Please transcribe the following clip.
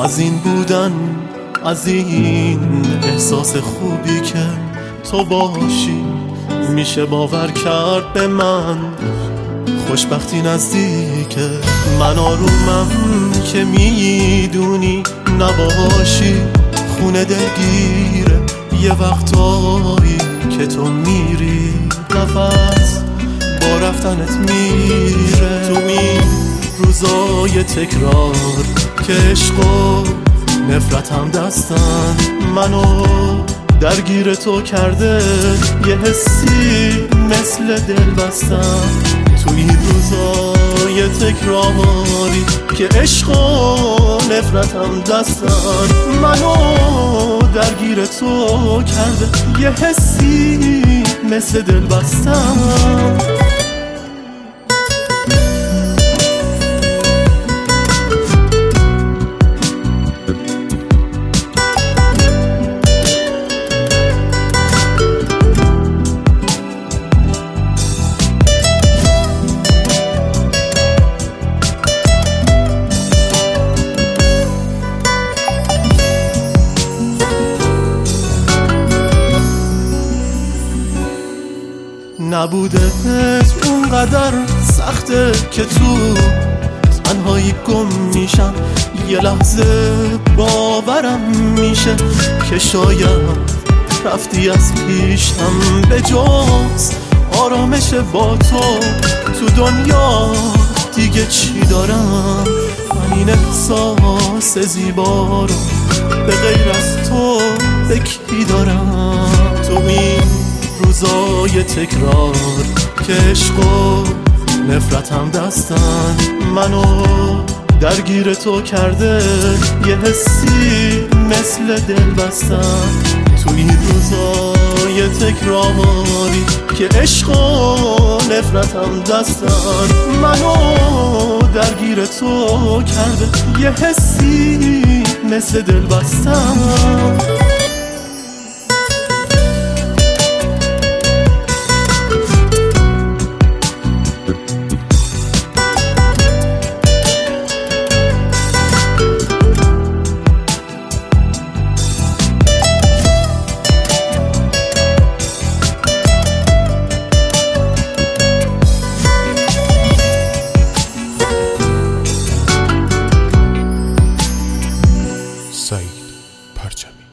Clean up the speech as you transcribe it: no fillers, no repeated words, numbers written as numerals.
از این بودن، از این احساس خوبی که تو باشی، میشه باور کرد به من خوشبختی نزدیکه. من آرومم که میدونی نباشی، خونه دلگیره یه وقتایی که تو میری، نفس با رفتنت میره. تو این روزای تکرار که عشق و نفرت هم دستن، منو درگیر تو کرده یه حسی مثل دل بستن. تو این روزای تکراری که عشق و نفرت هم دستن، منو درگیر تو کرده یه حسی مثل دل بستن. نبودت اونقدر سخته که تو تنهایی گم میشم، یه لحظه باورم میشه که شاید رفتی از پیشم. به جز آرامش با تو دنیا دیگه چی دارم؟ من این احساس زیبا رو به غیر از تو به کی دارم؟ تو این روزای تکرار که عشق و نفرت هم دستن، منو درگیر تو کرده یه حسی مثل دل بستن. تو این روزای تکراری که عشق و نفرت هم دستن، منو درگیر تو کرده یه حسی مثل دل بستن. سعید پرچمی.